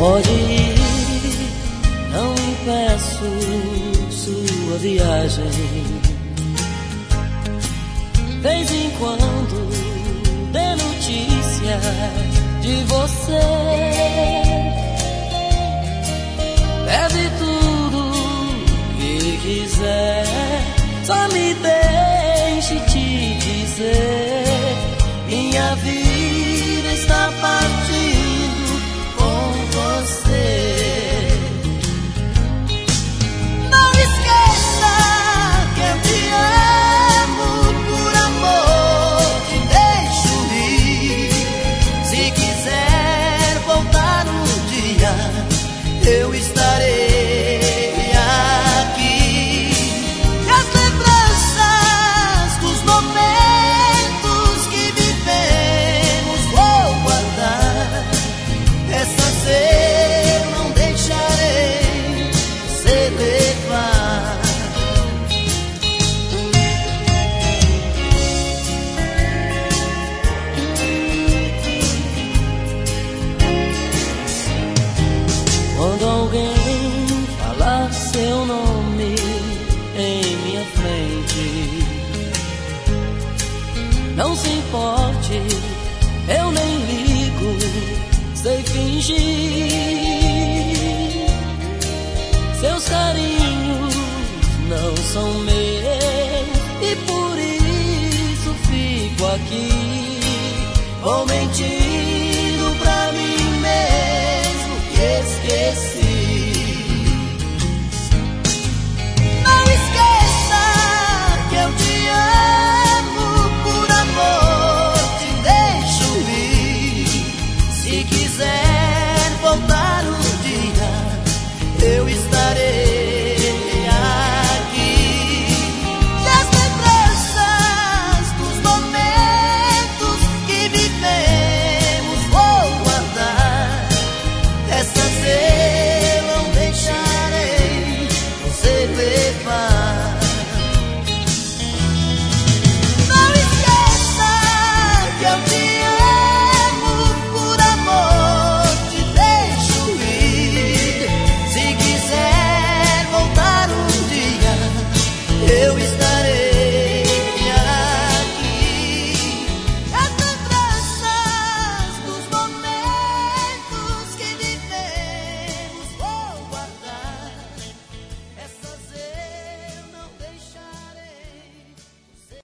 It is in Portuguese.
Pode ir, não impeço sua viagem. Vez em quando dê notícia de você. Leve tudo que quiser, só me deixe te dizer: minha vida está partindo com você. Não esqueça que eu te amo, por amor te deixo ir. Se quiser voltar um dia, eu estarei. Quando alguém falar seu nome em minha frente, não se importe, eu nem ligo, sei fingir. Seus carinhos não são meus e por isso fico aqui, vou mentindo pra mim mesmo que esqueci. Não esqueça que eu te amo, por amor te deixo ir. Se quiser voltar um dia, eu estarei aqui. E as lembranças dos momentos que vivemos vou guardar. Essas eu não deixarei você levar. Não esqueça que eu te amo, por amor te deixo ir. Se quiser voltar um dia, eu estarei.